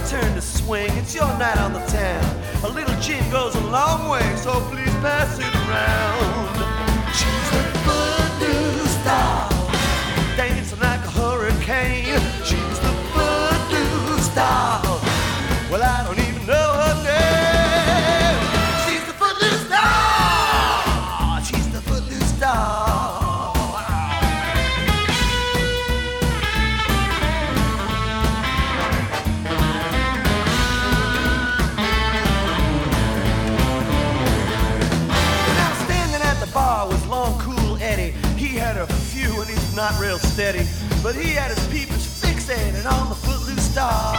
turn to swing. It's your night on the town. A little gin goes a long way, so please pass it around. She's the footloose doll, dancing like a hurricane. She's the footloose doll. Well, I don't even know her name. She's the footloose doll. She's the footloose doll. Not real steady, but he had his peepers fixated on the footloose doll.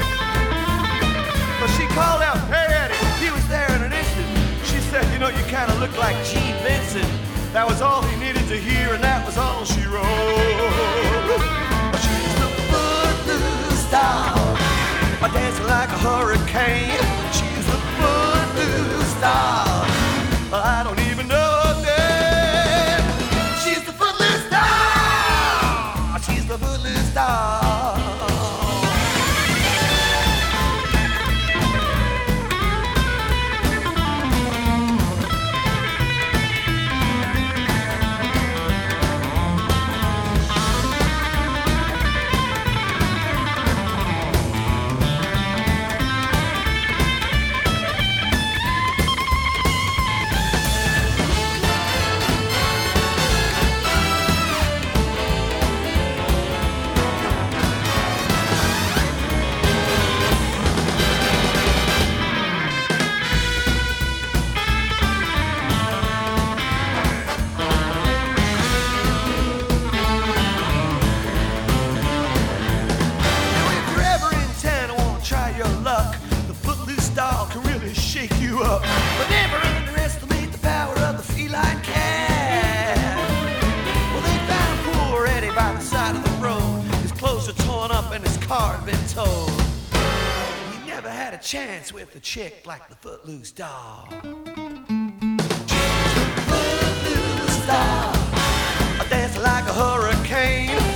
But she called out, "Hey Eddie!" He was there in an instant. She said, "You know, you kind of look like Gene Vincent." That was all he needed to hear, and that was all she wrote. She's the footloose doll, dancing like a hurricane. She's the footloose doll. I don't even know her name. She's the footloose doll. She's the footloose doll. But never underestimate the power of the feline cat. Well, they found poor Eddie by the side of the road. His clothes are torn up and his car had been towed. He never had a chance with a chick like the footloose doll. She's the footloose doll, dancing like a hurricane.